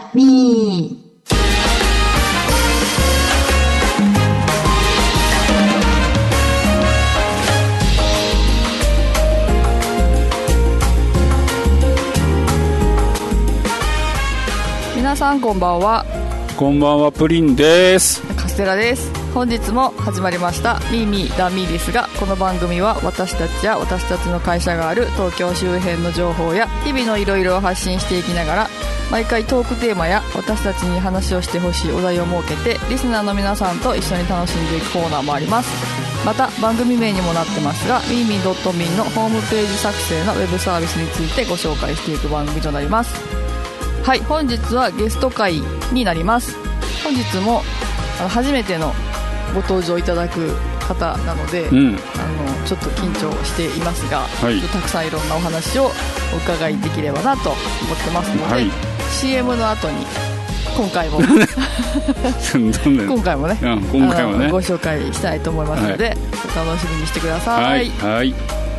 みー。 皆さんこんばんは。 こんばんは、プリンです。 カステラです。本日も始まりましたミーミーダミーですが、この番組は私たちや私たちの会社がある東京周辺の情報や日々のいろいろを発信していきながら、毎回トークテーマや私たちに話をしてほしいお題を設けてリスナーの皆さんと一緒に楽しんでいくコーナーもあります。また番組名にもなってますが、ミーミー .me のホームページ作成のウェブサービスについてご紹介していく番組となります。はい、本日はゲスト会になります。本日も初めてのご登場いただく方なので、ちょっと緊張していますが、はい、たくさんいろんなお話をお伺いできればなと思ってますので、はい、CM の後に今回も今回もね、ご紹介したいと思いますので、はい、お楽しみにしてください。はい、はい。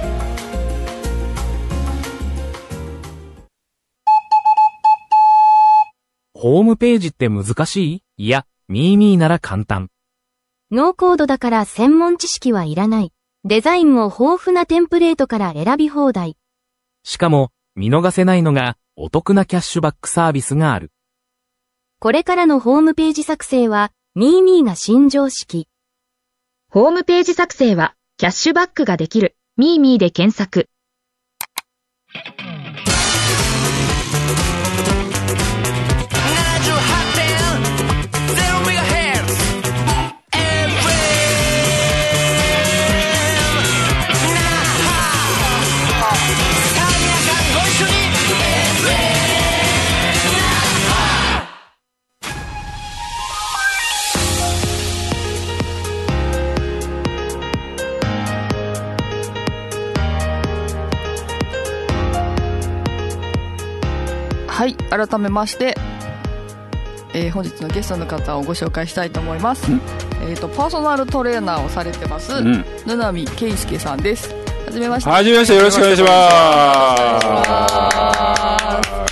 ホームページって難しい？いや、ミーミーなら簡単。 ノーコードだから専門知識はいらない。デザインも豊富なテンプレートから選び放題。 しかも、見逃せないのがお得なキャッシュバックサービスがある。 これからのホームページ作成は、ミーミーが新常識。ホームページ作成は、キャッシュバックができる。ミーミーで検索。 はい、改めまして、本日のゲストの方をご紹介したいと思います。パーソナルトレーナーをされてます、ぬなみけいすけさんです。はじめまして。 はじめまして、よろしくお願いします。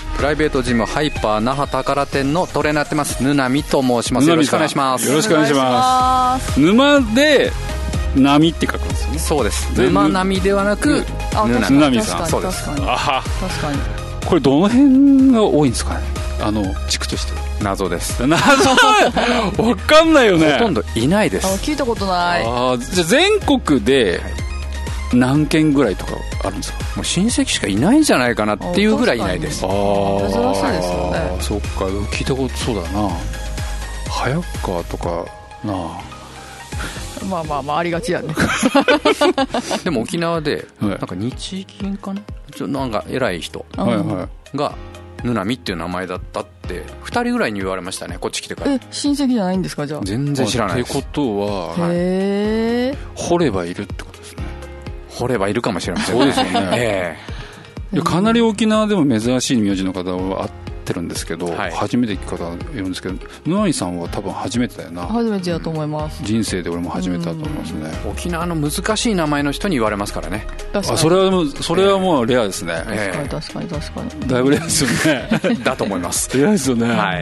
プライベートジムハイパー那覇宝店のトレーナーやってますぬなみと申します。よろしくお願いします。 よろしくお願いします。沼で波って書くんですよね。 そうです。沼波ではなくぬなみさん。 そうです。確かに。 これどの辺が多いんですかね、地区として。 謎です。 謎わかんないよね。 ほとんどいないです。 聞いたことない。 じゃあ全国で何件ぐらいとかあるんですか。 もう親戚しかいないんじゃないかなっていうぐらいいないです。 珍しいですよね。 そっか、聞いたことそうだな。早川とかなあ。 まあありがちやね。 でも沖縄でなんか日銀かな、なんか偉い人がぬなみっていう名前だったって2人ぐらいに言われましたね、こっち来てから。 親戚じゃないんですか。じゃあ全然知らないってことは、掘ればいるってことですね。 掘ればいるかもしれません。 そうですよね。かなり沖縄でも珍しい名字の方はあってるんですけど、初めて聞く方いるんですけど、ぬなみさんは多分初めてだよな。 初めてだと思います。 人生で俺も初めてだと思いますね。 沖縄の難しい名前の人に言われますからね。 それはもうレアですね。 確かにだいぶレアですよね。 だと思います。 レアですよね。はい。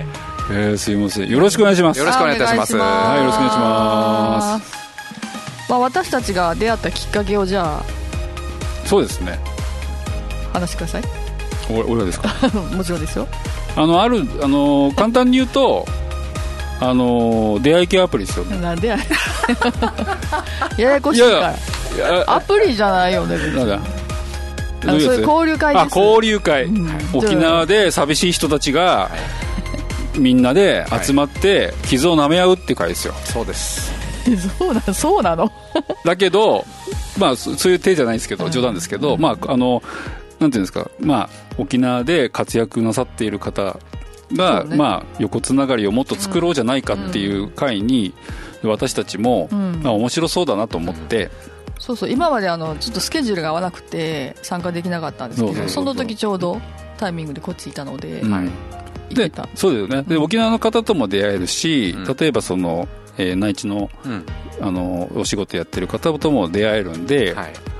すいません、よろしくお願いします。 よろしくお願いいたします。 はい、よろしくお願いします。 私たちが出会ったきっかけをじゃあ。 そうですね、 話してください。 俺はですか。 もちろんですよ。 簡単に言うと出会い系アプリですよね。 なんでややこしいから。アプリじゃないよね。そういう交流会です。 交流会、沖縄で寂しい人たちがみんなで集まって傷を舐め合うっていう会ですよ。 そうです。 そうなの。 だけどそういう手じゃないですけど、冗談ですけど、なんていうんですか、沖縄で活躍なさっている方が、横つながりをもっと作ろうじゃないかっていう会に、私たちも、面白そうだなと思って、 そう今までちょっとスケジュールが合わなくて参加できなかったんですけど、その時ちょうどタイミングでこっちいたので、 でそうだよね。で沖縄の方とも出会えるし、例えば内地の、お仕事やってる方とも出会えるんで、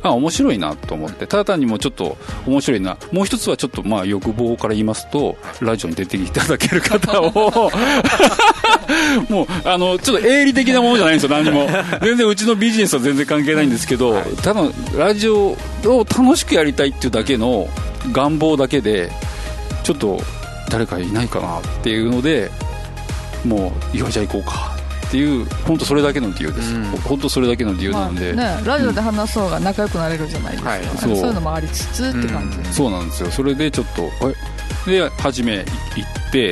面白いなと思って、ただ単にもうちょっと面白いな、もう一つはちょっと欲望から言いますと、ラジオに出ていただける方をもうちょっと営利的なものじゃないんですよ、何も全然うちのビジネスは全然関係ないんですけど、ただラジオを楽しくやりたいっていうだけの願望だけで、ちょっと誰かいないかなっていうので、もうじゃあ行こうかっていう、本当それだけの理由です、本当それだけの理由なので、 ラジオで話す方が仲良くなれるじゃないですか、そういうのもありつつって感じ、 そうなんですよ。それでちょっとで初め行って、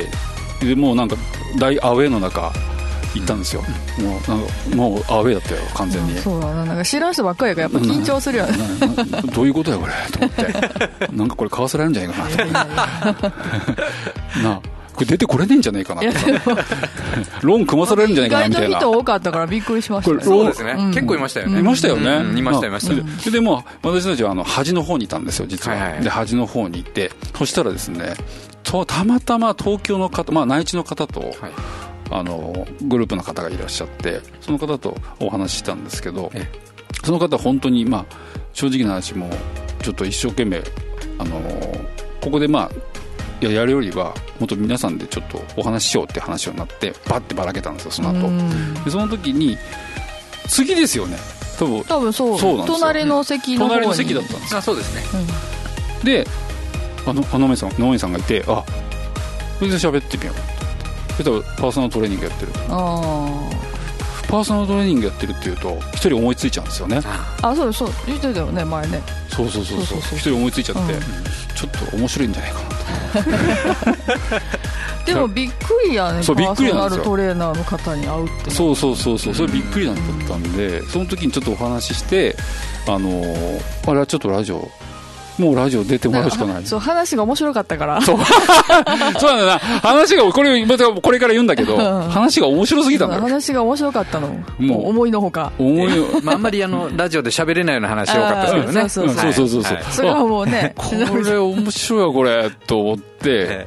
でもうなんか大アウェーの中行ったんですよ、もうアウェーだったよ完全に、 そうだな、なんか知らん人ばっかりやからやっぱ緊張するよね、 どういうことやこれと思ってなんかこれ買わせられるんじゃないかなとなあ、これ出てこれねえんじゃないかなとかローン組まされるんじゃないかなみたいな、 意外と人多かったからびっくりしましたね。 そうですね、結構いましたよね、 いましたよね、 いましたでも私たちは端の方にいたんですよ実は、で端の方に行って、そしたらですね、たまたま東京の方、内地の方と、グループの方がいらっしゃって、その方とお話ししたんですけど、その方は本当に正直な話、もちょっと一生懸命ここでやるよりはもっと皆さんでちょっとお話ししようって話になって、バッてばらけたんですよその後で、その時に次ですよね、多分そうなんですよ、 隣の席の方に、 隣の席だったんですよ。 そうですね、 で野上さんがいて、それで喋ってみようって言ったら、パーソナルトレーニングやってる、パーソナルトレーニングやってるっていうと一人思いついちゃうんですよね。 そう言ってたよね前ね。 そう一人思いついちゃって、ちょっと面白いんじゃないかなとでもびっくりやね、パーソナルトレーナーの方に会うって。 そうそれびっくりなんだったんで、その時にちょっとお話しして、あれはちょっとラジオ出てもらうしかない。 そう、話が面白かったから。 そうなんだな、話がこれから言うんだけど、話が面白すぎたんだよ。 話が面白かったの、もう思いのほか。 あんまりラジオで喋れないような話多かったですけどね。 そうそれはもうね、 これ面白いわこれと思って、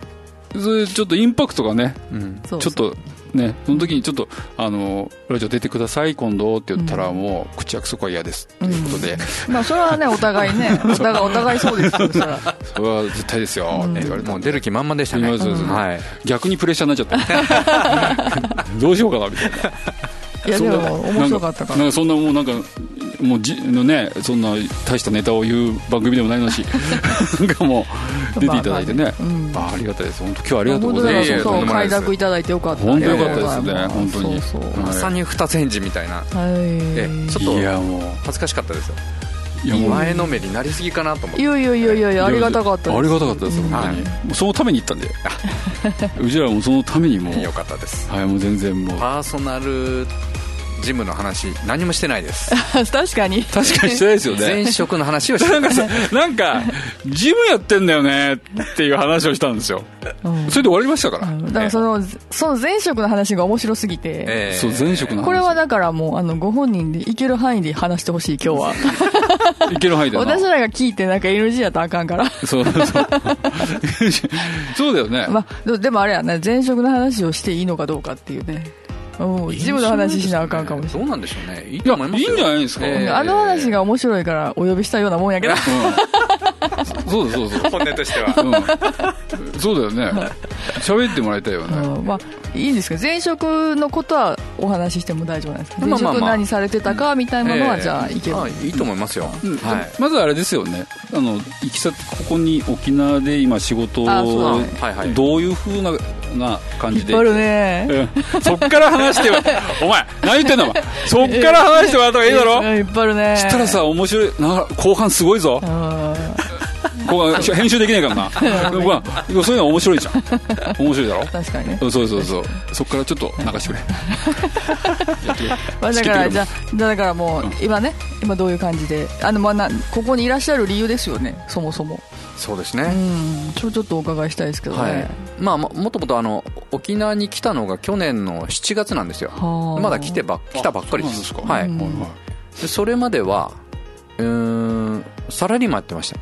それちょっとインパクトがね、ちょっとね、その時にちょっとラジオ出てください今度って言ったら、もう口約束は嫌ですということで、 それはね、お互いね、お互いそうですよそれは絶対ですよって言われて、 もう出る気満々でしたね。 逆にプレッシャーになっちゃったどうしようかなみたいな。 いやでも面白かったから、 そんなもうね、そんな大したネタを言う番組でもないのしなんかもう出ていただいてね、ありがたいです。本当今日はありがとうございます。 そう快諾いただいてよかった。 本当よかったですね、本当に。 まさに二つ返事みたいな、ちょっと恥ずかしかったですよ。前のめりになりすぎかなと思って。いやありがたかったです。 ありがたかったです本当に。そのために行ったんでうちらもそのためにもよかったです。 もう全然もうパーソナルジムの話何もしてないです確かにしてないですよね。 前職の話をしてなんかジムやってんだよねっていう話をしたんですよ、それで終わりましたから。 だからその前職の話が面白すぎて、 そう前職の話、 これはだからもうご本人でいける範囲で話してほしい今日はいける範囲で私らが聞いてなんか NG やったらあかんからそうだよね。 でもあれやね、前職の話をしていいのかどうかっていうね、ジムの話しなあかんかもしれない。 どうなんでしょうね。いいと思いますよ。 いいんじゃないですか、 話が面白いからお呼びしたようなもんやけど、 そう本音としては、 そうだよね、喋ってもらいたいよね。 いいんですけど、前職のことはお話ししても大丈夫なんですか。前職何されてたかみたいなのはじゃあいける。 いいと思いますよ。 まずあれですよね、いきさつ、ここに沖縄で今仕事をどういう風な感じで引っ張るね、 そっから話してお前何言ってんのお前、そっから話してもらった方がいいだろ。 引っ張るね。 したらさ、面白い後半すごいぞ。編集できないからなそういうの面白いじゃん。面白いだろ。 確かにね。 そっからちょっと流してくれだからもう今どういう感じでここにいらっしゃる理由ですよね、そもそも。 そうですね、 ちょっとお伺いしたいですけどね、 もともと沖縄に来たのが去年の7月なんですよ。まだ来たばっかりです。それまではサラリーマンやってました。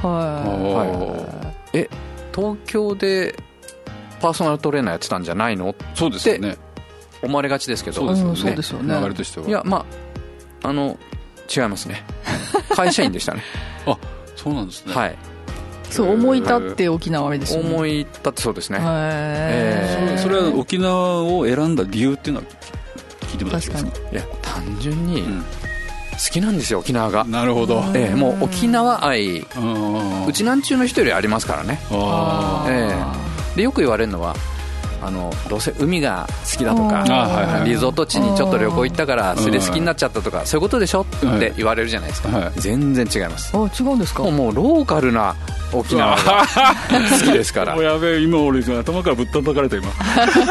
東京でパーソナルトレーナーやってたんじゃないのそうですよね、 思われがちですけど、 そうですよね、 流れとしては。 いや違いますね会社員でしたね。 あ、そうなんですね。 はい。 そう思い立って沖縄ですよね。 思い立ってそうですね。 それは沖縄を選んだ理由っていうのは聞いてもらっていいですか？ いや、単純に好きなんですよ、沖縄が。 なるほど。 もう沖縄愛、うちなんちゅうの人よりありますからね。でよく言われるのは、どうせ海が好きだとか、リゾート地にちょっと旅行行ったからそれ好きになっちゃったとか、そういうことでしょって言われるじゃないですか。全然違います。 違うんですか？ もうローカルな沖縄が好きですから。 やべえ、今俺頭からぶったたかれた今。や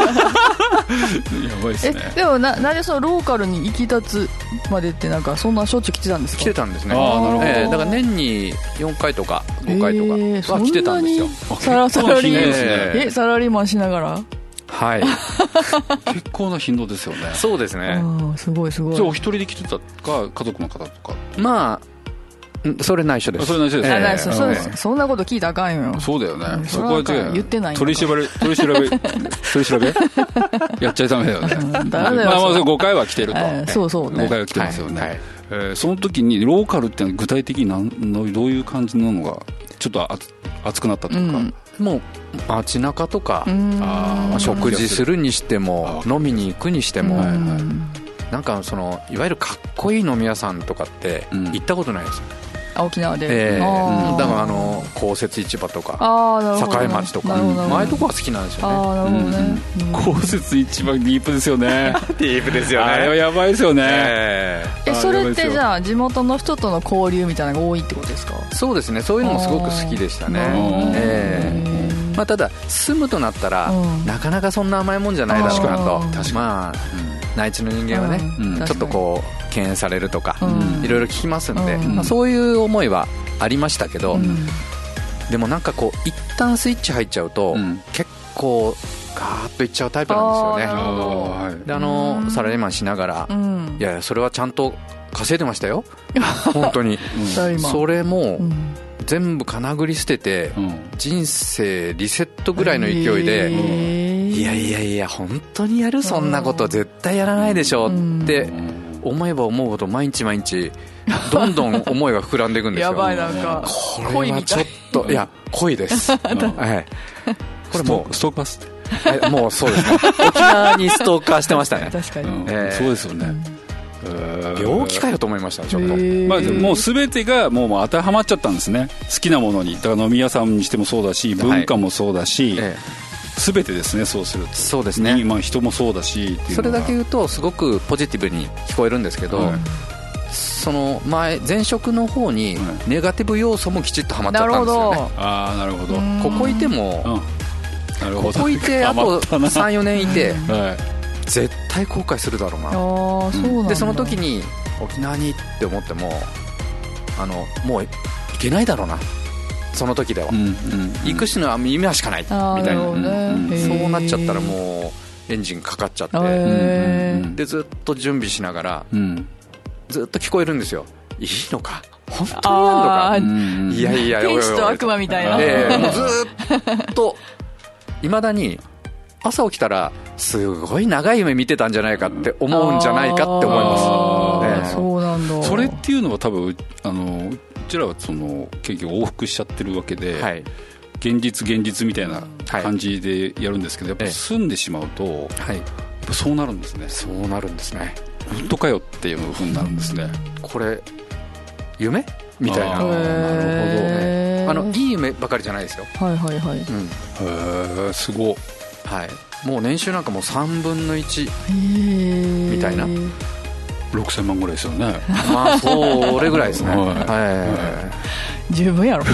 ばいですね。 でもなんでそのローカルに行き立つまでってなんかそんなしょっちゅう来てたんですか？ 来てたんですね。だから年に4回とか5回とかは来てたんですよ。 サラリーマンしながら。 はい。 結構な頻度ですよね。 そうですね。 すごいすごい。 じゃあお一人で来てたか家族の方とか？ まあそれ内緒です。 それ内緒です。 そんなこと聞いたらあかんよ。 そうだよね。そこは違う。 言ってない。 取り調べやっちゃダメだよね。まあ5回は来てると。 そうね。 5回は来てますよね。その時にローカルって具体的にどういう感じなのがちょっと熱くなったというか。 もう街中とか食事するにしても飲みに行くにしても、なんかいわゆるかっこいい飲み屋さんとかって行ったことないですよ。 沖縄で。 だから公設市場とか栄町とか、ああいうとこは好きなんですよね。 公設市場ディープですよね。 ディープですよね。 あれはやばいですよね。 それってじゃあ地元の人との交流みたいなのが多いってことですか？そうですね。そういうのもすごく好きでしたね。まあ、ただ住むとなったら、なかなかそんな甘いもんじゃないだろうなと。まあ内地の人間はね、ちょっとこう敬遠されるとかいろいろ聞きますんで、そういう思いはありましたけど、でもなんかこう一旦スイッチ入っちゃうと、結構ガーッといっちゃうタイプなんですよね。でサラリーマンしながら、いやそれはちゃんと稼いでましたよ本当に。それも全部かなぐり捨てて、人生リセットぐらいの勢いで、いや本当にやる、そんなこと絶対やらないでしょって思えば思うほど毎日どんどん思いが膨らんでいくんですよ。 やばい、なんかこれはちょっと恋です。これもうストーカースってもうそうですね。沖縄にストーカーしてましたね。 確かに、 そうですよね。 病気かよと思いました。ちょっと、 もう全てがもう当てはまっちゃったんですね。好きなものに。だから飲み屋さんにしてもそうだし、文化もそうだし、全てですね。そうするとそうですね。 人もそうだしっていう。 それだけ言うとすごくポジティブに聞こえるんですけど、その前職の方にネガティブ要素もきちっとはまっちゃったんですよね。 なるほど。 ここいても、ここいてあと 3,4 年いて、絶対後悔するだろうな。 そうなんだ。 でその時に沖縄にって思ってももう行けないだろうな、その時では。行くしの夢はしかないみたいな。そうなっちゃったらもうエンジンかかっちゃって、でずっと準備しながら、ずっと聞こえるんですよ。いいのか、本当にやるのか、いやいや天使と悪魔みたいな。 もうずっといまだに朝起きたらすごい長い夢見てたんじゃないかって思うんじゃないかって思います。 そうなんだ。 それっていうのは多分うちらは結局往復しちゃってるわけで、現実みたいな感じでやるんですけど、やっぱ住んでしまうと、やっぱそうなるんですね。 そうなるんですね。 本当かよっていう風になるんですね。 これ夢みたいな。なるほど。いい夢ばかりじゃないですよ。 すごい。 もう年収なんかもう3分の1みたいな。 6000万ぐらいですよね。 まあそれぐらいですね。 十分やろ。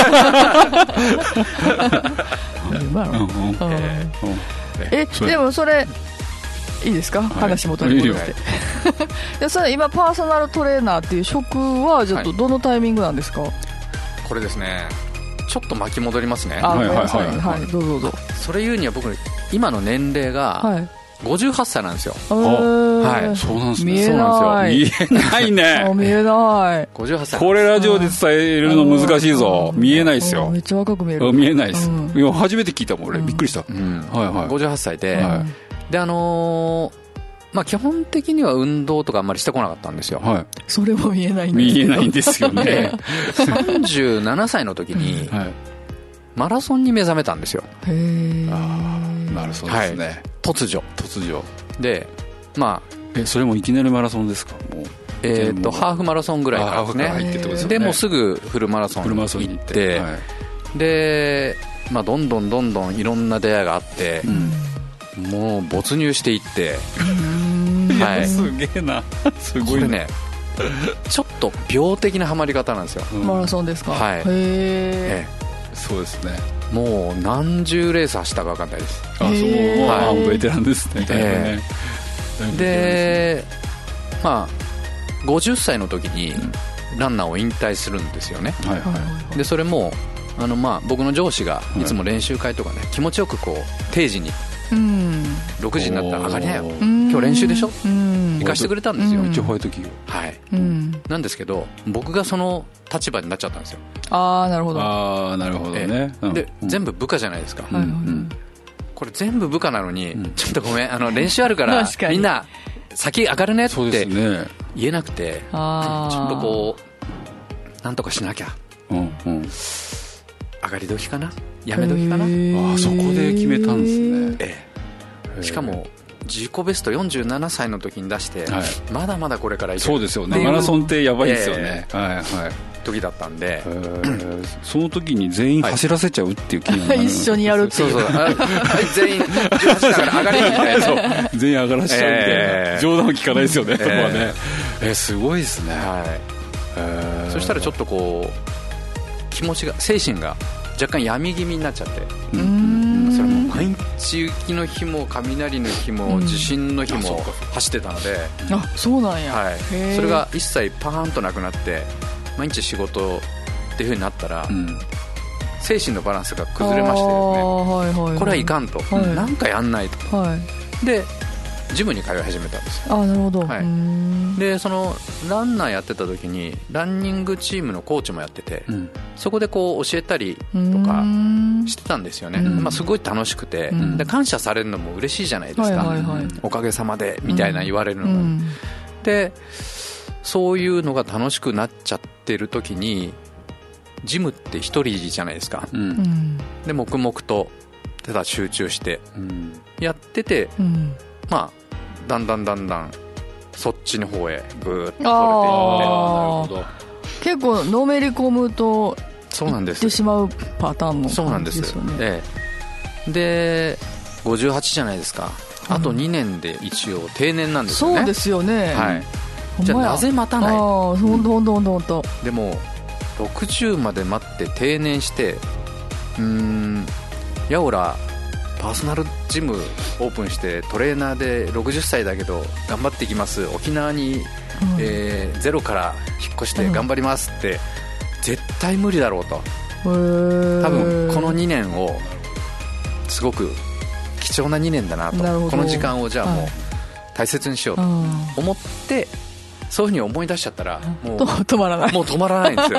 でもそれいいですか、話元に戻ってそれ今パーソナルトレーナーっていう職はちょっとどのタイミングなんですか？ これですね、ちょっっと巻き戻りますね。 どうぞ。 それ言うには僕今の年齢が58歳なんですよ。 はい、そうなんですね。 見えない。 見えないね。 見えない。 58歳。 これラジオで伝えるの難しいぞ。見えないですよ。 めっちゃ若く見える。 見えないです。いや初めて聞いたもん俺びっくりした。 58歳で、で基本的には運動とかあんまりしてこなかったんですよ、 はい、 それも見えないんです見えないんですよね 37歳の時にマラソンに目覚めたんですよ。 へえ。 なるそうですね、 はい、突如でそれもいきなりマラソンですか？もうハーフマラソンぐらいからですね。 ハーフから入ってってことですよね。 でもうすぐフルマラソンに行って、はい、で、どんどんいろんな出会いがあって、もう没入していって、 はい、すげえな、すごいね。これね、 ちょっと病的なハマり方なんですよ、 マラソンですか？ はい、 へえ。 そうですね。 もう何十レース走ったか分かんないです。 そう、はい、ベテランですね。 で50歳の時にランナーを引退するんですよね、はいはい、でそれも僕の上司がいつも練習会とかね、気持ちよくこう定時に6時になったら上がりなよ、今日練習でしょ、行かしてくれたんですよ、 一応ホワイト企業、 はい、なんですけど僕がその立場になっちゃったんですよ。 ああ、なるほど。 ああ、なるほどね。 で、全部部下じゃないですか、これ全部部下なのに、ちょっとごめん、練習あるからみんな先上がるねって言えなくて、ちょっとこうなんとかしなきゃ、上がり時かな、やめ時かな、 そこで決めたんですね。 しかも自己ベスト47歳の時に出して、まだまだこれからいける。 そうですよね、マラソンってやばいですよね、 時だったんで、 その時に全員走らせちゃうっていう気になる、 一緒にやるっていう、 全員18だから上がりみたいな、 そう全員上がらせちゃうみたいな、冗談は聞かないですよね、そこはね。すごいですね。 そしたらちょっとこう気持ちが、精神が若干闇気味になっちゃって、それも毎日雪の日も雷の日も地震の日も走ってたので、 あ、そうなんや、 それが一切パーンとなくなって毎日仕事っていう風になったら、精神のバランスが崩れましてですね、これはいかんと、なんかやんないと、でジムに通い始めたんですよ。 なるほど、 でそのランナーやってた時にランニングチームのコーチもやってて、そこでこう教えたりとかしてたんですよね。すごい楽しくて、で感謝されるのも嬉しいじゃないですか、おかげさまでみたいな言われるのが、でそういうのが楽しくなっちゃってる時に、ジムって一人じゃないですか、で黙々とただ集中してやってて、だんだんそっちの方へぐーっと取れていって、 結構のめり込むとそうなんです、 いってしまうパターンの感じですよね。 で58じゃないですか、あと2年で一応定年なんですよね。 そうですよね、 じゃあなぜ待たない、 ほんとでも60まで待って定年して、やおらパーソナルジムオープンしてトレーナーで60歳だけど頑張っていきます、沖縄に、ゼロから引っ越して頑張りますって、絶対無理だろうと、多分この2年をすごく貴重な2年だなと、この時間をじゃあもう大切にしようと思って、そういうふうに思い出しちゃったらもう止まらないんですよ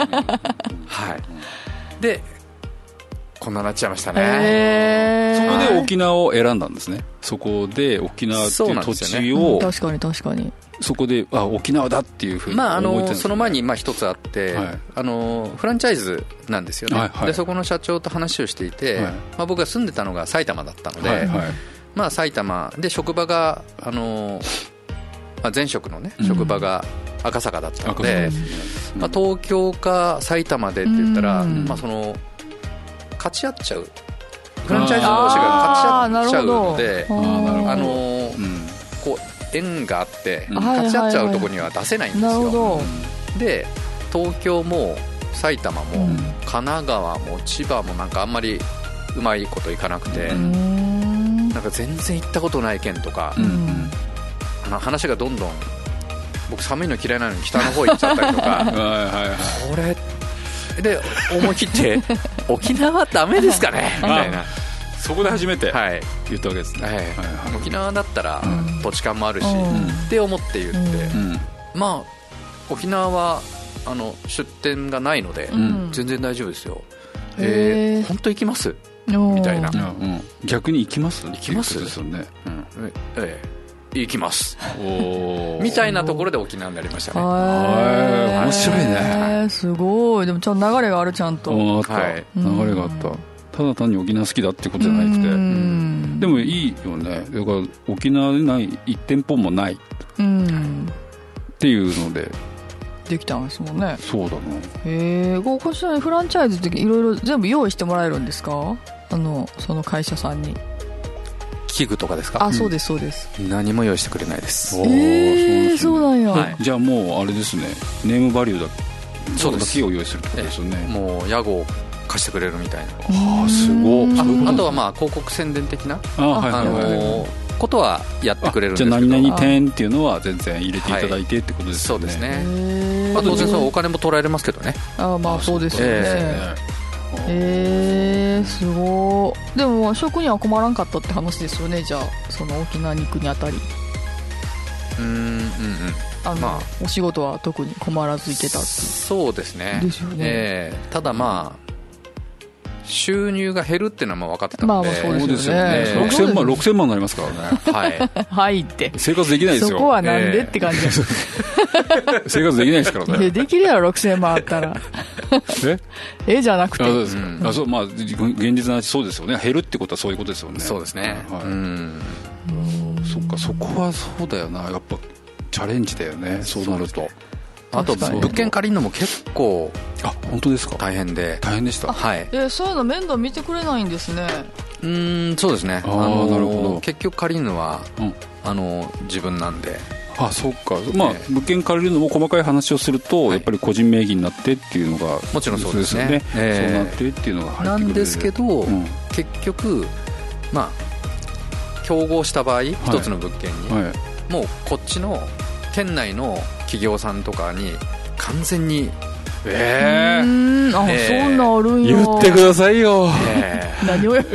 でこんななっちゃいましたね。 そこで沖縄を選んだんですね。そこで沖縄っていう土地を、 確かにそこで沖縄だっていうふうに思ってたんですね。 その前に一つあって、フランチャイズなんですよね、でそこの社長と話をしていて、僕が住んでたのが埼玉だったので、埼玉で職場が前職のね職場が赤坂だったので、東京か埼玉でって言ったら、その勝ち合っちゃう、フランチャイズ同士が勝ち合っちゃうので、こう縁があって勝ち合っちゃうところには出せないんですよ。で東京も埼玉も神奈川も千葉もなんかあんまりうまいこといかなくて、なんか全然行ったことない県とか、話がどんどん、僕寒いの嫌いなのに北の方行っちゃったりとかこれで思い切って沖縄ダメですかねみたいな、 そこで初めて言ったわけですね、 沖縄だったら土地勘もあるし、って思って言って、沖縄は出店がないので、全然大丈夫ですよ、本当行きますみたいな、 逆に行きますですよね、 行きますみたいなところで沖縄になりましたね。 面白いね。 すごい。でもちゃんと流れがある、ちゃんと。 あった、はい、流れがあった。ただ単に沖縄好きだってことじゃなくて、でもいいよね。だから沖縄でない1店舗もないっていうのでできたんですもんね。 そうだな。 こちらにフランチャイズっていろいろ全部用意してもらえるんですか？その会社さんに器具とかですか？ そうですそうです。 何も用意してくれないです。 そうなんや、 はい、じゃあもうあれですね、ネームバリューだけを用意するってことですよね。 もう屋号を貸してくれるみたいな。すごい。 あとはまあ広告宣伝的なことはやってくれるんですけど、 じゃあ何々店っていうのは全然入れていただいてってことですよね。 そうですね。当然お金も取られますけどね。 まあそうですよね。すごい。でも食には困らんかったって話ですよね。じゃあその沖縄に行くにあたり、まあ、お仕事は特に困らず行けたって。 そうですね。 ですよね。 ただまあ収入が減るっていうのはまあ分かってたので、 そうですよね。 6000万になりますからね。 はい。って生活できないですよ。 そこはなんでって感じです。 生活できないですからね。 できるやろ6000万あったら。じゃなくて。 まあ現実な話そうですよね。減るってことはそういうことですよね。 そうですね。 そっか、そこはそうだよな。やっぱチャレンジだよね。そうなると。 あと物件借りるのも結構本当ですか？ 大変でした。 はい。 そういうの面倒見てくれないんですね。 そうですね。 なるほど。 結局借りるのは自分なんで。 そうか。まあ物件借りるのも細かい話をするとやっぱり個人名義になってっていうのがもちろんそうですね。 そうなってっていうのが入ってくるなんですけど、結局まあ競合した場合一つの物件にもうこっちの県内の企業さんとかに完全にそんなあるんや。 言ってくださいよ。 何をや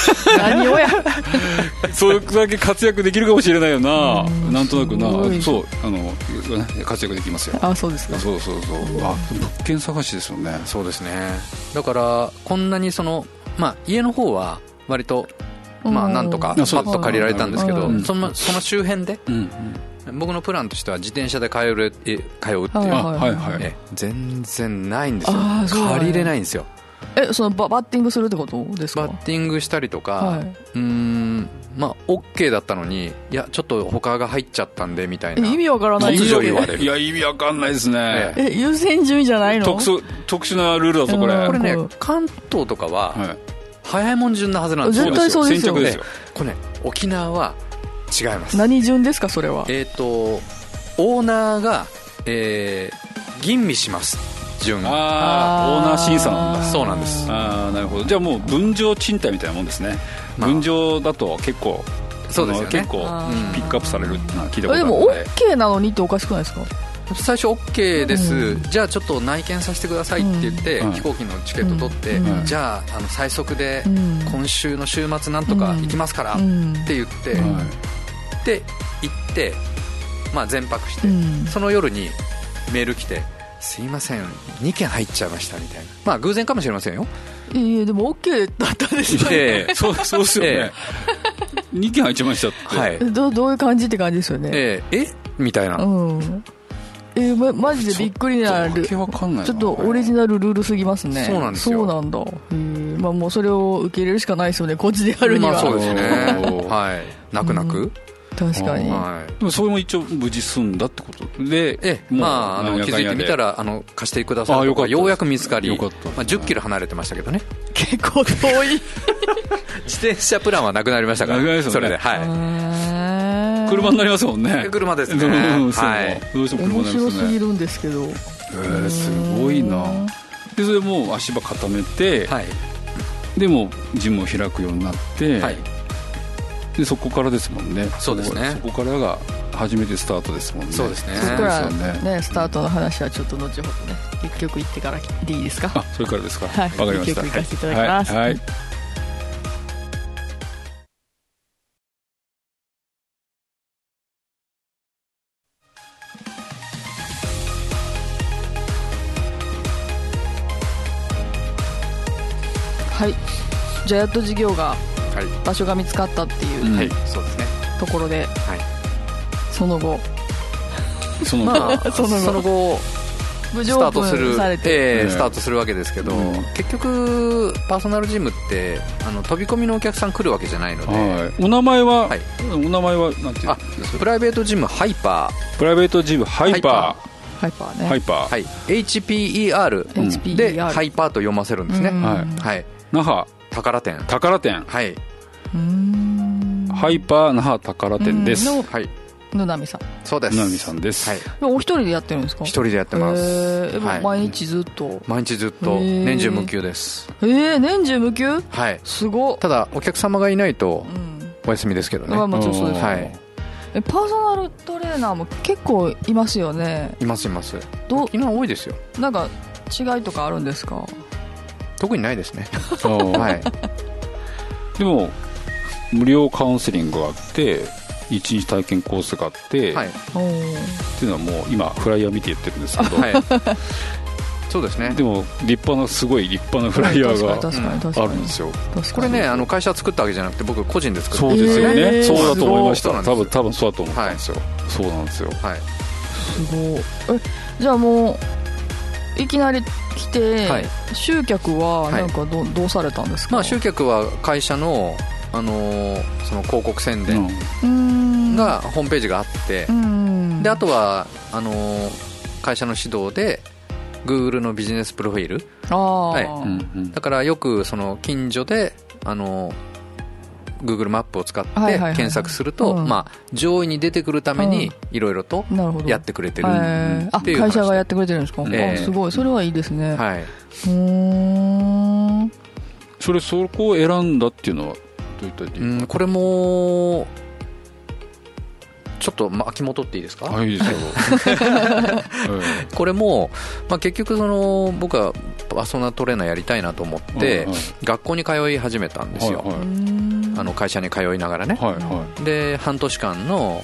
それだけ活躍できるかもしれないよな。なんとなくな。そう活躍できますよ。 そうですか。 そう物件探しですよね。 そうですね。だからこんなにまあ家の方は割とまあなんとかパッと借りられたんですけど、その周辺で僕のプランとしては自転車で通うっていう全然ないんですよ。借りれないんですよ。 そのバッティングするってことですか？ バッティングしたりとか、まあ OK だったのにいやちょっと他が入っちゃったんでみたいな。 意味わからない。 突如言われる。 いや意味わかんないですね。 優先順位じゃないの？ 特殊なルールだぞこれ。 これね関東とかは早いもん順なはずなんですよ。 絶対そうですよ。 先着ですよ。 これね沖縄は違います。 何順ですかそれは？ オーナーが、吟味します順。 オーナー審査なんだ。 そうなんです。 なるほど。じゃあもう分譲賃貸みたいなもんですね。分譲だと結構そうですよね。 結構ピックアップされるってのは聞いたことあるので。 でも OK なのにっておかしくないですか？ 最初 OK です、じゃあちょっと内見させてくださいって言って、飛行機のチケット取って、じゃあ最速で今週の週末なんとか行きますからって言って、で行って、まあ、全泊して、その夜にメール来てすいません2件入っちゃいましたみたいな。まあ偶然かもしれませんよ。 でも OK だったんですよね。 そうですよね。2件入っちゃいましたって、 どういう感じって感じですよね。 みたいな。 マジでびっくりなる。ちょっとオリジナルルールすぎますね。 そうなんですよ。 そうなんだ。まあもうそれを受け入れるしかないですよね。こっちでやるには。 まあそうですね。はい。泣く。 確かに。 それも一応無事済んだってことで、 まあ気づいてみたら貸してくださいとかようやく見つかり、10キロ離れてましたけどね。 結構遠い。 自転車プランはなくなりましたから。それで車になりますもんね。 車ですね。 はい。どうしても車になりますね。 面白すぎるんですけど。 すごいな。でそれも足場固めて、でもジムを開くようになって、でそこからですもんね。 そうですね。 そこからが初めてスタートですもんね。 そうですね。 そこからねスタートの話はちょっと後ほどね。結局行ってからでいいですか？ それからですか。 はい。 わかりました。 結局行かせていただきます。 はい。 はい、じゃあやっと事業が、場所が見つかったっていう、 そうですね。 ところで、 その後その後スタートするスタートするわけですけど、結局パーソナルジムって飛び込みのお客さん来るわけじゃないので、 お名前はなんていうの？プライベートジムハイパー。 プライベートジムハイパー。 ハイパーね。 ハイパー。 はい。HPER でハイパーと読ませるんですね。はい。 那覇宝店。はい。 ハイパー那覇宝店です。 はい。 野波さん。 そうです。 野波さんです。はい。 お一人でやってるんですか？ 一人でやってます。 毎日ずっと。 毎日ずっと年中無休です。 年中無休？ はい。 すご。 ただお客様がいないとお休みですけどね。 もちろんそうです。 はい。 パーソナルトレーナーも結構いますよね。 います。今多いですよ。 なんか違いとかあるんですか？ 特にないですね。 はい。でも無料カウンセリングがあって1日体験コースがあって、はい、っていうのはもう今フライヤー見て言ってるんですけど、はい、 そうですね。 でもすごい立派なフライヤーがあるんですよ。 これね会社作ったわけじゃなくて僕個人で作った。 そうですよね。そうだと思いました。多分そうだと思ったんですよ。そうなんですよ。 はい。 すごい。じゃあもういきなり来て、集客はなんかどうされたんですか？ 集客は会社のその広告宣伝がホームページがあって、であとは会社の指導で Google のビジネスプロフィール、だからよくその近所でGoogle マップを使って検索すると上位に出てくるためにいろいろとやってくれてるっていう。 会社がやってくれてるんですか？すごい、それはいいですね。 はい。 そこを選んだっていうのはどういった理由？ これもちょっと巻き戻っていいですか？ いいですよ。 これも、結局僕はパーソナルトレーナーやりたいなと思って、学校に通い始めたんですよ。会社に通いながらね。で半年間の、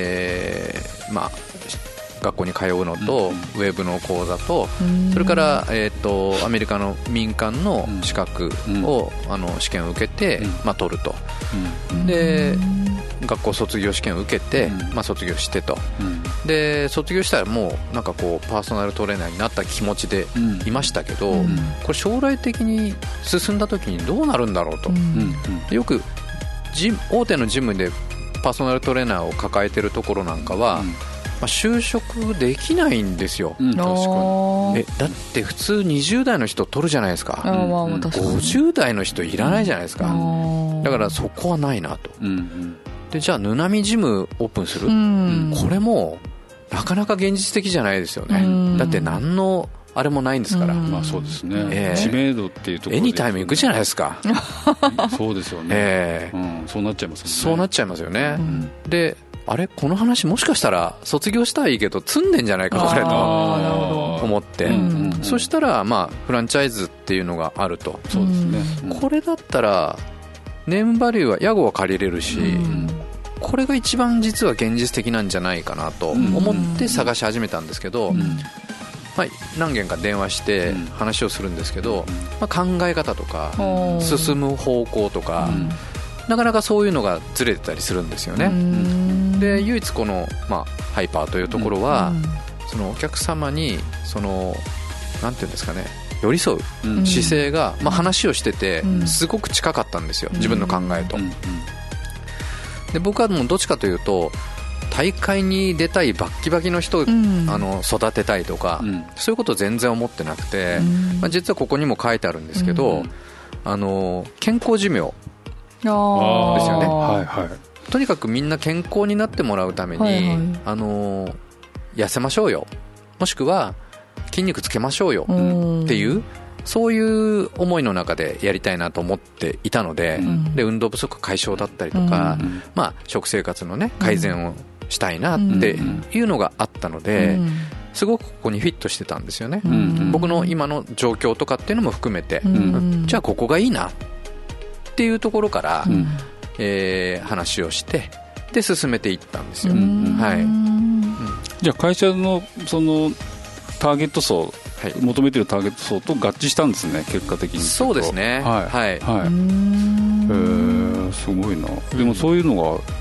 学校に通うのと、ウェブの講座と、それから、アメリカの民間の資格を、試験を受けて、取ると。で学校卒業試験を受けて、卒業してと、で卒業したらもうなんかこうパーソナルトレーナーになった気持ちでいましたけど、これ将来的に進んだ時にどうなるんだろうと、よく大手のジムでパーソナルトレーナーを抱えてるところなんかは、就職できないんですよ。確かに。だって普通20代の人取るじゃないですか。50代の人いらないじゃないですか。だからそこはないなと。でじゃあヌナミジムオープンする、これもなかなか現実的じゃないですよね。だって何のあれもないんですから。 そうですね。知名度っていうところでエニタイム行くじゃないですか。 そうですよね。そうなっちゃいますよね。 そうなっちゃいますよね。であれこの話もしかしたら卒業したらいいけど積んでんじゃないかこれと思って、そしたらフランチャイズっていうのがあると。 そうですね。 これだったらネームバリューは屋号は借りれるし、これが一番実は現実的なんじゃないかなと思って探し始めたんですけど、何件か電話して話をするんですけど、考え方とか進む方向とか、なかなかそういうのがずれてたりするんですよね。で唯一この、ハイパーというところは、そのお客様になんていうんですかね、寄り添う姿勢が、話をしててすごく近かったんですよ、自分の考えと。で僕はもうどっちかというと大会に出たいバッキバキの人を、育てたいとか、そういうことを全然思ってなくて、実はここにも書いてあるんですけど、健康寿命ですよね。とにかくみんな健康になってもらうために、痩せましょうよ、もしくは筋肉つけましょうよっていう、そういう思いの中でやりたいなと思っていたので、で運動不足解消だったりとか、食生活のね改善をしたいなっていうのがあったので、すごくここにフィットしてたんですよね。僕の今の状況とかっていうのも含めて、じゃあここがいいなっていうところから、話をしてで進めていったんですよ。 じゃあ会社のそのターゲット層、求めているターゲット層と合致したんですね、結果的に。 そうですね。 すごいな。でもそういうのが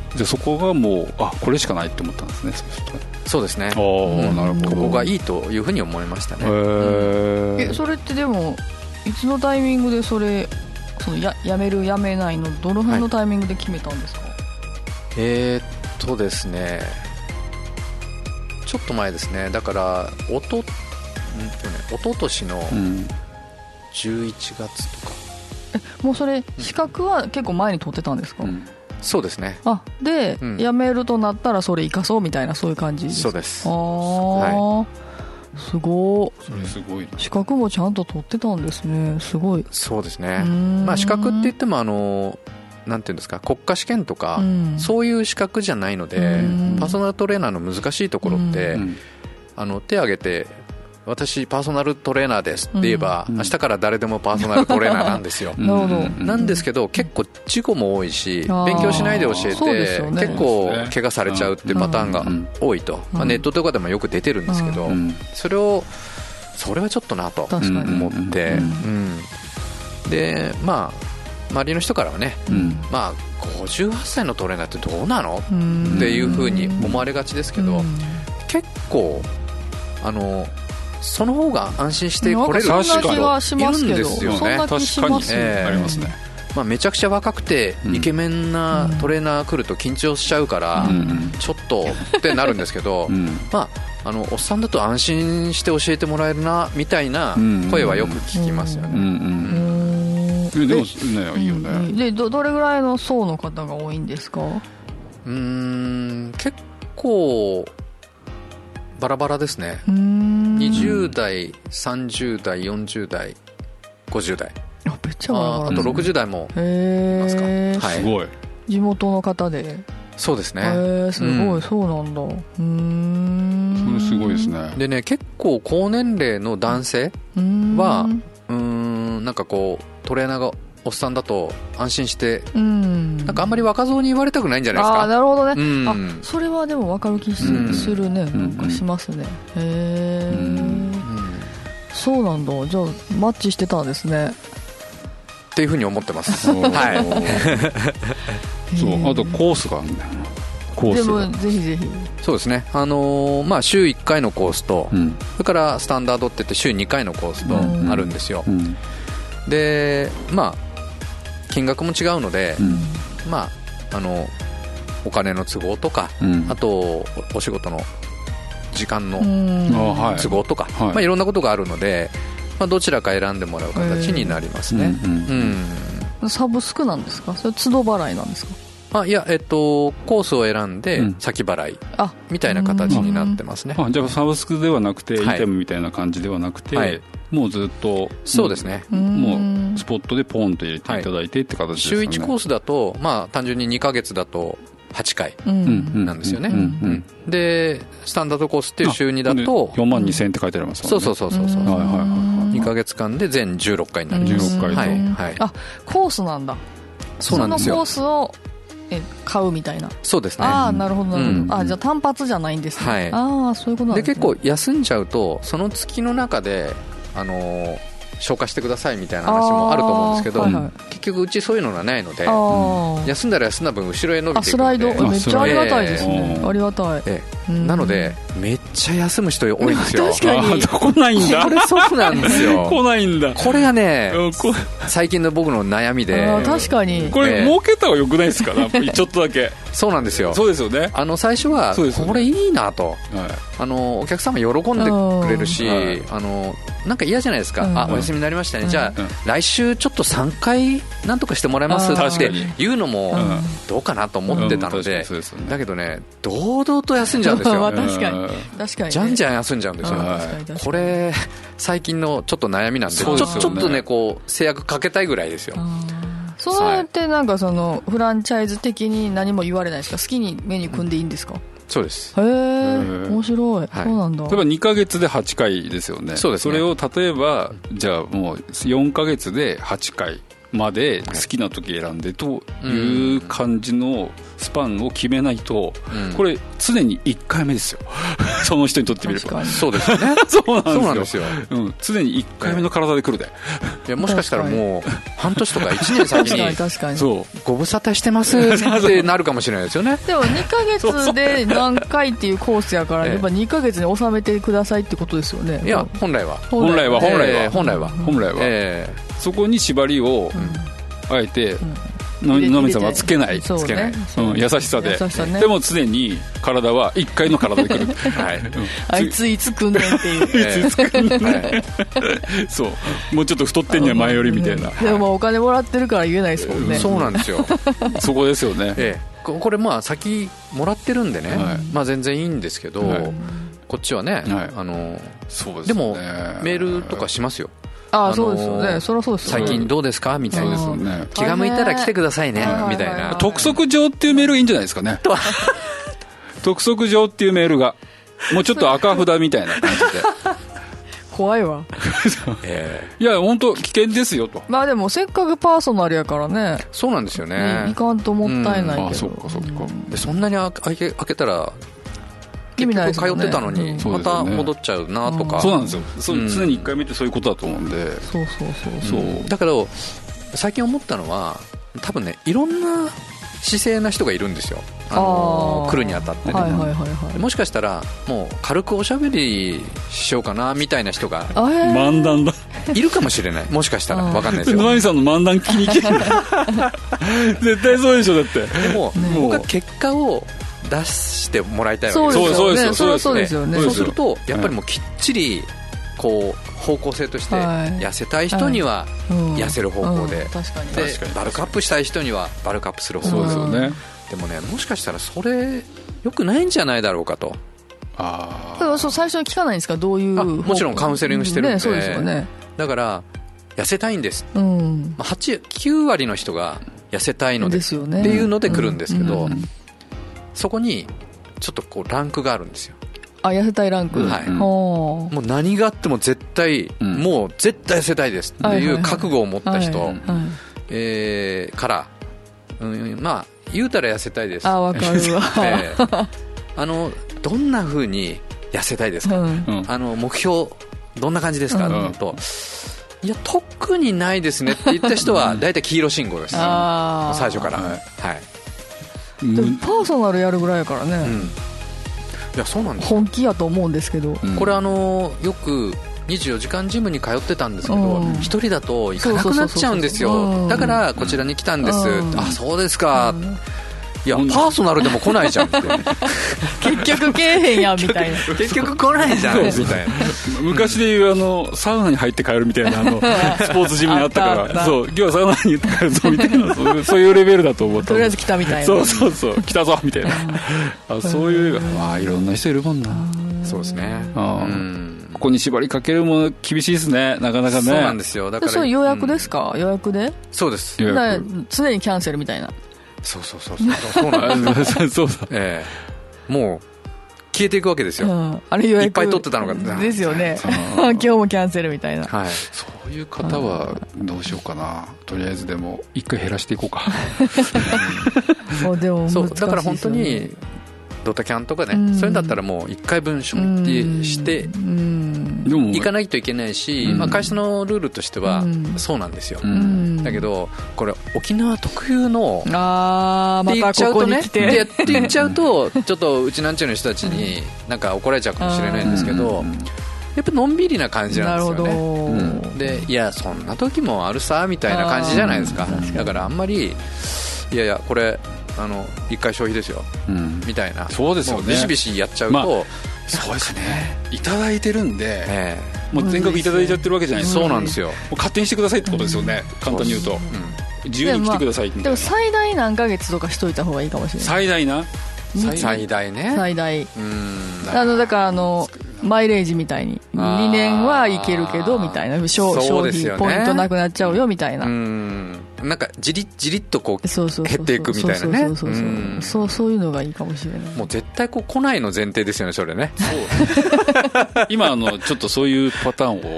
じゃあそこがもうこれしかないって思ったんですね。 そうですね。 なるほど。 ここがいいというふうに思いましたね。 それってでもいつのタイミングでそのやめるやめないのどの辺のタイミングで決めたんですか？ ですね、ちょっと前ですね。だからおととしの11月とか、 もうそれ資格は結構前に取ってたんですか？ そうですね。 で、辞めるとなったらそれ生かそうみたいな、そういう感じですか？ そうです。 すごい。 それすごいな。 資格もちゃんと取ってたんですね。すごい。 そうですね。資格って言ってもなんていうんですか、国家試験とか、そういう資格じゃないので、パーソナルトレーナーの難しいところって、手を挙げて私パーソナルトレーナーですって言えば、明日から誰でもパーソナルトレーナーなんですよ。 なるほど。 なんですけど結構事故も多いし、勉強しないで教えて、結構怪我されちゃうっていうパターンが多いと、ネットとかでもよく出てるんですけど、それはちょっとなと思って、で周りの人からはね、58歳のトレーナーってどうなのっていうふうに思われがちですけど、結構その方が安心して来れる人がいるんですよね。 確かにありますね。 めちゃくちゃ若くてイケメンなトレーナー来ると緊張しちゃうから、ちょっとってなるんですけど、おっさんだと安心して教えてもらえるなみたいな声はよく聞きますよね。 でもね、いいよね。 でどれぐらいの層の方が多いんですか？ 結構バラバラですね。20代、30代、40代、50代、 めっちゃバラバラ。 あと60代もいますか。 すごい。 地元の方で。 そうですね。 すごい、そうなんだ。 それすごいですね。 でね、結構高年齢の男性はなんかこうトレーナーがおっさんだと安心して、なんかあんまり若造に言われたくないんじゃないですか。 なるほどね。それはでも分かる気するね。なんかしますね。そうなんだ。じゃあマッチしてたんですねっていうふうに思ってます。 そう、あとコースがあるんだよ。 でもぜひぜひ。 そうですね。週1回のコースと、それからスタンダードって言って週2回のコースとあるんですよ。で金額も違うので、お金の都合とか、あとお仕事の時間の都合とか、いろんなことがあるので、どちらか選んでもらう形になりますね。 サブスクなんですか？それ都度払いなんですか？ いや、コースを選んで先払いみたいな形になってますね。 じゃあサブスクではなくて、イテムみたいな感じではなくて、もうずっと、 そうですね。 もうスポットでポンと入れていただいてって形ですかね。 週1コースだと、単純に2ヶ月だと8回なんですよね。でスタンダードコースっていう週2だと 42,000円って書いてありますもんね。 そう2ヶ月間で全16回になります。 16回と、 コースなんだ。 そうなんですよ。 そのコースを買うみたいな。 そうですね。 なるほどなるほど。じゃあ単発じゃないんですね。そういうことなんですね。 で結構休んじゃうとその月の中で消化してくださいみたいな話もあると思うんですけど、結局うちそういうのがないので、休んだら休んだ分後ろへ伸びていくので、 スライドめっちゃありがたいですね。ありがたい。 なのでめっちゃ休む人多いんですよ。 確かに。 来ないんだ。 これそうなんですよ。 来ないんだ。 これがね、最近の僕の悩みで。 確かに。 これ儲けた方が良くないですか？ちょっとだけ。 そうなんですよ。 そうですよね。 最初はこれいいなと、お客様喜んでくれるし、なんか嫌じゃないですか。お休みになりましたね。じゃあ来週ちょっと3回なんとかしてもらえますっていうのもどうかなと思ってたので、だけどね、堂々と休んじゃうんですよ。 確かに。 じゃんじゃん休んじゃうんですよ。これ最近のちょっと悩みなんで、ちょっとねこう制約かけたいぐらいですよ。 そうやってなんかそのフランチャイズ的に何も言われないですか？好きにメニュー組んでいいんですか？ そうです。 へえ、面白い。そうなんだ。 例えば2ヶ月で8回ですよね。 そうですね。 それを例えばじゃあもう4ヶ月で8回まで好きな時選んでという感じのスパンを決めないと、これ常に1回目ですよ。 その人にとってみると。 そうですよね。 そうなんですよ。常に1回目の体で来るで。 いや、もしかしたらもう半年とか1年先に確かにそうご無沙汰してますってなるかもしれないですよね。 でも2ヶ月で何回っていうコースやからやっぱ2ヶ月に収めてくださいってことですよね。 いや、本来はそこに縛りをあえて野上さんはつけない、優しさで、でも常に体は1回の体で来る。 あいついつ来んねんっていう。 そうもうちょっと太ってんには前よりみたいな。 でもお金もらってるから言えないですもんね。 そうなんですよ。 そこですよね。 これまあ先もらってるんでね、まあ全然いいんですけど、こっちはね、でもメールとかしますよ。 そうですよね。そりゃそうですよね。 最近どうですかみたいな。気が向いたら来てくださいねみたいな。 督促状っていうメールがいいんじゃないですかね。督促状っていうメールがもうちょっと赤札みたいな感じで。 怖いわ。 いや本当危険ですよと。 まあでもせっかくパーソナルやからね。 そうなんですよね。 いかんともったいないけど。 そっかそっか。 でそんなに開けたら結局通ってたのにまた戻っちゃうなとか。 そうなんですよ。常に1回目ってそういうことだと思うんで。 そうだけど最近思ったのは多分ね、いろんな姿勢な人がいるんですよ。来るにあたってね。もしかしたらもう軽くおしゃべりしようかなみたいな人が漫談だいるかもしれない。もしかしたら分かんないですよ。 野上さんの漫談聞きに来てる。絶対そうでしょ。だってでも僕は結果を出してもらいたいわけですよ。そうですよね。 そうするとやっぱりもうきっちりこう方向性として痩せたい人には痩せる方向で、バルクアップしたい人にはバルクアップする方向ですよね。でもね、もしかしたらそれ良くないんじゃないだろうかと。 最初に聞かないんですか、どういう。 もちろんカウンセリングしてるんで。 そうですよね。 だから痩せたいんです、9割の人が痩せたいのでっていうので来るんですけど、そこにちょっとこうランクがあるんですよ。 痩せたいランク。 もう何があっても絶対、もう絶対痩せたいですっていう覚悟を持った人から、まあ言うたら痩せたいです。 わかるわ。 どんな風に痩せたいですか、目標どんな感じですか、と、いや特にないですねって言った人は大体黄色信号です。最初から。 でもパーソナルやるぐらいやからね。 いや、そうなんです。 本気やと思うんですけど、 これよく24時間ジムに通ってたんですけど、一人だと行かなくなっちゃうんですよ。だからこちらに来たんです。そうですか。いや、パーソナルでも来ないじゃんって。 結局来えへんやんみたいな。 結局来ないじゃんみたいな。 昔でいうサウナに入って帰るみたいなスポーツジムにあったから、そう今日はサウナに行って帰るぞみたいな、そういうレベルだと思った。 とりあえず来たみたいな。 そう来たぞみたいな。そういういろんな人いるもんな。 そうですね。 ここに縛りかけるもの厳しいですね、なかなかね。 そうなんですよ。だからそれ予約ですか、予約で。 そうです。 常にキャンセルみたいな。 そうなんです。そうだ。もう消えていくわけですよ。あれ予約いっぱい取ってたのがですよね。今日もキャンセルみたいな。 そういう方はどうしようかな。とりあえずでも一回減らしていこうか。 そうだから本当にドタキャンとかね、それだったらもう1回分初日して行かないといけないし、会社のルールとしてはそうなんですよ。だけどこれ沖縄特有のって言っちゃうとね、って言っちゃうとちょっとうちなんちゅうの人たちになんか怒られちゃうかもしれないんですけど、やっぱのんびりな感じなんですよね。で、いやそんな時もあるさみたいな感じじゃないですか。だからあんまりいやこれ1回消費ですよ、みたいな。 そうですよね。 ビシビシやっちゃうと、 そうですね。いただいてるんで、もう全額いただいちゃってるわけじゃないですか。 そうなんですよ。 もう勝手にしてくださいってことですよね。簡単に言うと、自由に来てくださいみたいな。 でも最大何ヶ月とかしといた方がいいかもしれない。 最大な。 最大ね。 最大。だからマイレージみたいに2年はいけるけどみたいな、消費ポイントなくなっちゃうよみたいな。 なんかじりっとこう減っていくみたいなね。 そういうのがいいかもしれない。 もう絶対こう来ないの前提ですよね、それね。 今ちょっとそういうパターンを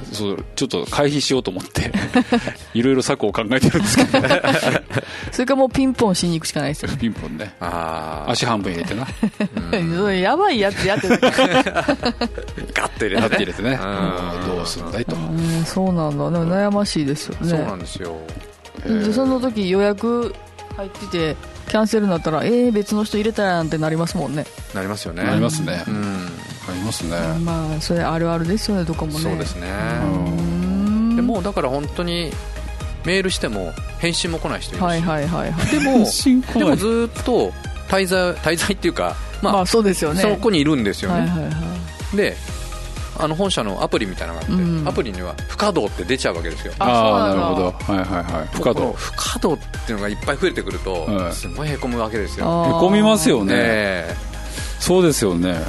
そうちょっと回避しようと思っていろいろ策を考えてるんですけどそれかもうピンポンしに行くしかないですよね。 ピンポンね、足半分入れてなやばいやつやってたガッと入れてねどうするんだいと。 そうなんだ。でも悩ましいですよね。 そうなんですよ。 でその時予約入っててキャンセルになったら別の人入れたやんってなりますもんね。 なりますよね。 なりますね、ありますね。 まあそれあるあるですよね、どこもね。 そうですね。でもだから本当にメールしても返信も来ない人いるし、でもずっと滞在っていうか、まあそうですよね、 そこにいるんですよね。で本社のアプリみたいなのがあって、アプリには不稼働って出ちゃうわけですよ。 なるほど、不稼働っていうのがいっぱい増えてくると、すごいへこむわけですよ。 へこみますよね、そうですよね。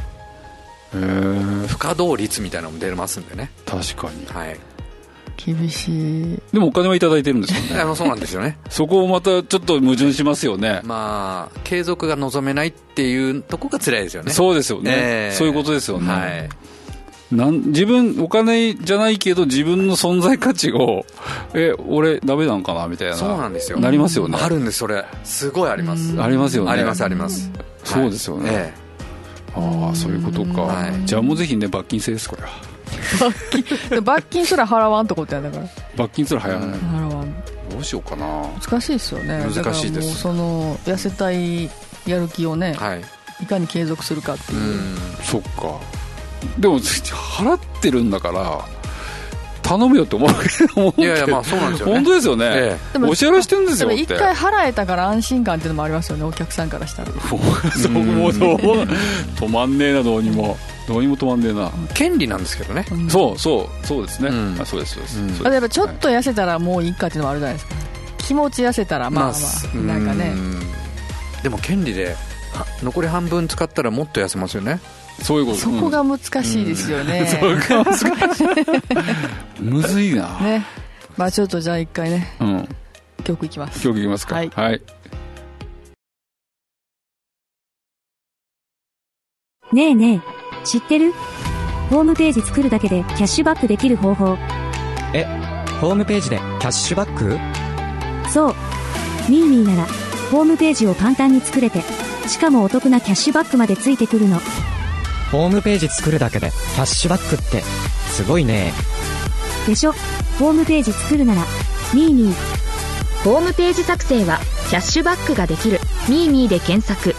不稼働率みたいなのも出ますんでね。 確かに、 厳しい。 でもお金はいただいてるんですよねそうなんですよね。 そこをまたちょっと矛盾しますよね。 継続が望めないっていうとこが辛いですよね。 そうですよね、そういうことですよね、自分お金じゃないけど自分の存在価値を俺ダメなんかなみたいな。 そうなんですよ。 なりますよね。 あるんです。それすごいあります。 ありますよね。 あります。 そうですよね、そういうことか、じゃあもうぜひね罰金制です。これは罰金すら払わんとこってやだから。 罰金すら払わない、 払わん。 どうしようかな。 難しいですよね。 難しいです。 その痩せたいやる気をね、いかに継続するかっていう。 そっか。でも払ってるんだから頼むよって思うけど。 いやそうなんですよね。 本当ですよね、お支払いしてるんですよって。 一回払えたから安心感っていうのもありますよね、お客さんからしたら。 そう止まんねえな、どうにも止まんねえな。 権利なんですけどね。 そうですね、そうです。 やっぱちょっと痩せたらもういいかっていうのもあるじゃないですか。気持ち痩せたらなんかね。 でも権利で残り半分使ったらもっと痩せますよね。 そういうこと。そこが難しいですよね。 むずいな。 ね。ちょっとじゃあ一回ね。曲いきます。 曲いきますか。はい。 ねえねえ、知ってる？ホームページ作るだけでキャッシュバックできる方法。 ホームページでキャッシュバック？ そう。ミーミーならホームページを簡単に作れて、しかもお得なキャッシュバックまでついてくるの。 ホームページ作るだけでキャッシュバックってすごいね。 でしょ。ホームページ作るならミーミー。 ホームページ作成はキャッシュバックができるミーミーで検索。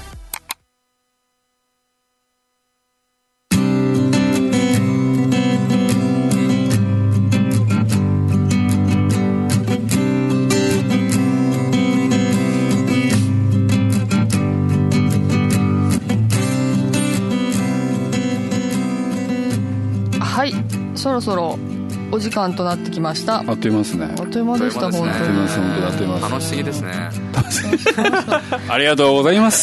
そろそろお時間となってきました。 あっという間ですね。 あっという間でした。本当に楽しすぎですね。 ありがとうございます。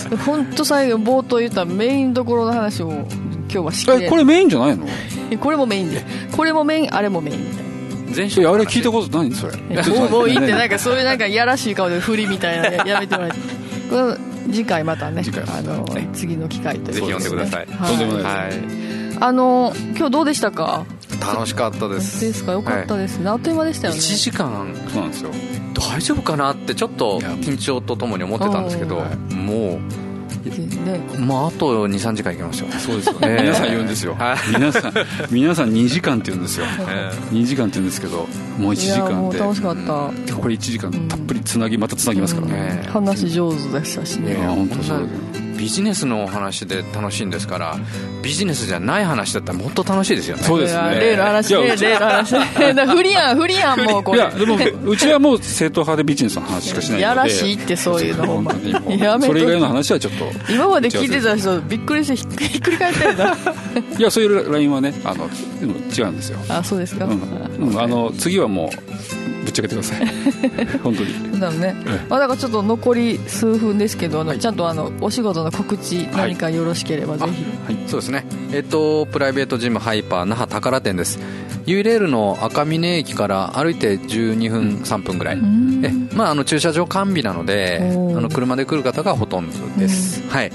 本当最後冒頭言ったメインどころの話を今日はしきれ。 これメインじゃないの？ これもメインで、これもメイン、あれもメインみたいな。 全種あれ聞いたこと何それ。 もういいって、なんかそういうなんかやらしい顔で振りみたいなね、やめてもらって。これ次回またね、次の機会ということで、 ぜひ読んでください。 とんでもないです。 今日どうでしたか？ 楽しかったです。 ですか？よかったですね。あっという間でしたよね。 1時間。 そうなんですよ。 大丈夫かなってちょっと緊張とともに思ってたんですけど、もうあと 2,3 時間いけますよ。 そうですよね。皆さん言うんですよ。皆さん2時間って言うんですよ。2時間って言うんですけど、もう1時間で。 もう楽しかった。 これ1時間たっぷりまたつなぎますからね。 話上手でしたしね。 本当そう。 ビジネスのお話で楽しいんですから、ビジネスじゃない話だったらもっと楽しいですよね。 そうですね。 例の話。振りやんもうこれ。 いやでもうちはもう正統派でビジネスの話しかしないので。 やらしいってそういうのほんまに。 それ以外の話はちょっと。 今まで聞いてた人びっくりしてひっくり返ってるんだ。 いやそういうラインはね違うんですよ。 あ、そうですか。 次はもうぶっちゃけてください。本当に。 だね。だからちょっと残り数分ですけど、ちゃんとお仕事の告知何かよろしければぜひ。 そうですね。プライベートジムハイパー那覇宝店です。ユイレールの赤峰駅から歩いて12分3分ぐらい。駐車場完備なので車で来る方がほとんどです。はい。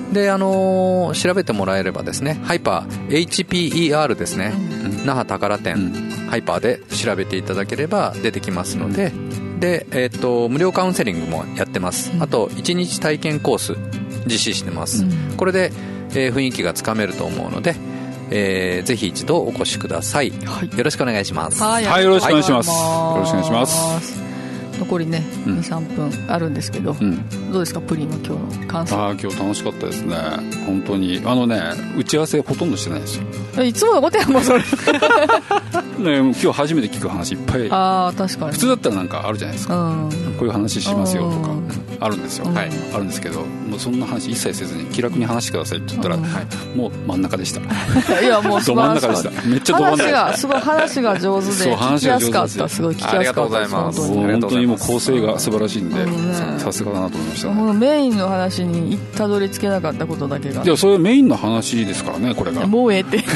で調べてもらえればですね、ハイパー HPER ですね、那覇宝店、ハイパーで調べていただければ出てきますので、で、無料カウンセリングもやってます。あと1日体験コース実施してます。これで、雰囲気がつかめると思うので、ぜひ一度お越しください。よろしくお願いします。 はい、よろしくお願いします。よろしくお願いします。 残りね、2、3分あるんですけど、どうですか、プリンの今日の感想。 今日楽しかったですね、本当に。打ち合わせほとんどしてないですよ。 いつものことやもんそれね、 今日初めて聞く話いっぱい。 確かに。 普通だったらなんかあるじゃないですか、こういう話しますよとかあるんですよ、はい、あるんですけど、もうそんな話一切せずに気楽に話してくださいって言ったら、もう真ん中でしたいや、もうど真ん中でした。めっちゃど真ん中でした。 すごい話が上手で聞きやすかった。すごい聞きやすかった。 ありがとうございます。 本当にもう構成が素晴らしいんで、さすがだなと思いましたね。 メインの話にたどり着けなかったことだけが。 いや、それメインの話ですからね、これが。 もうええって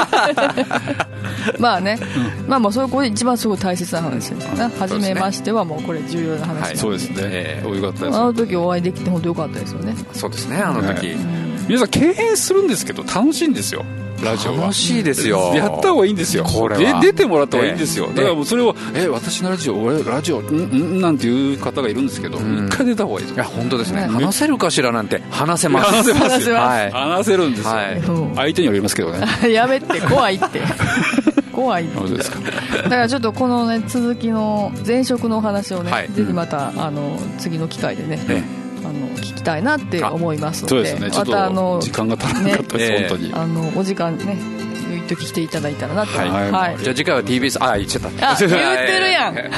まあね、まあもうそれこれ一番すごい大切な話ですね。初めましてはもうこれ重要な話。 そうですね。よかったです。 あの時お会いできて本当よかったですよね。 そうですね、あの時。 皆さん敬遠するんですけど楽しいんですよ。ラジオは楽しいですよ。 やった方がいいんですよ。 これは出てもらった方がいいんですよ。だからもうそれを私のラジオ、俺ラジオなんていう方がいるんですけど、一回出た方がいいです。 いや本当ですね。話せるかしらなんて話せます。 話せます。 はい。 話せるんですよ。相手によりますけどね。 やめて、怖いって怖いって。 そうですか。 だからちょっとこのね、続きの前職のお話をね、ぜひまた次の機会でね、聞きたいなって思いますので。 そうですね。ちょっと時間が足らなかったです、本当に。 お時間ね、一時来ていただいたらなと。はい。 じゃあ次回は TBS、言っちゃった。 言ってるやん。 言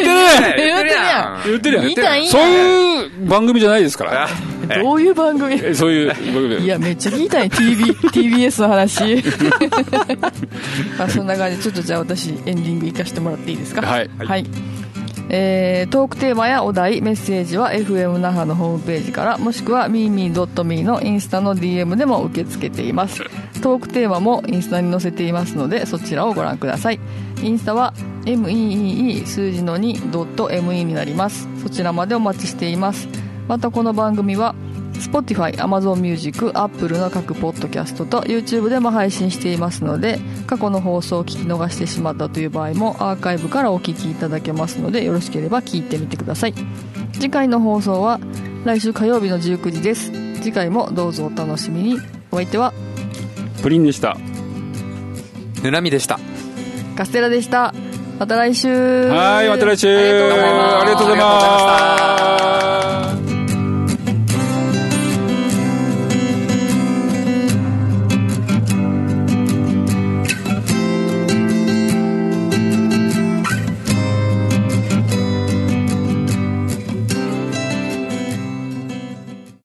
ってるやん。そういう番組じゃないですから。 どういう番組？ そういう番組。 いや、めっちゃ聞いたね、TBS の話。そんな感じで、ちょっとじゃあ私エンディング行かせてもらっていいですか？ はい。 トークテーマやお題、メッセージは FM 那覇のホームページから、もしくは mimi.me のインスタの DM でも受け付けています。トークテーマもインスタに載せていますので、そちらをご覧ください。インスタは MEEE 数字の 2.me になります。そちらまでお待ちしています。またこの番組はSpotify、Amazon Music、Apple の各ポッドキャストと YouTube でも配信していますので、過去の放送を聞き逃してしまったという場合もアーカイブからお聞きいただけますので、よろしければ聞いてみてください。次回の放送は来週火曜日の19時です。次回もどうぞお楽しみに。お相手はプリンでした。 ぬなみでした。 カステラでした。また来週。 はい、また来週。 ありがとうございます。 ありがとうございました。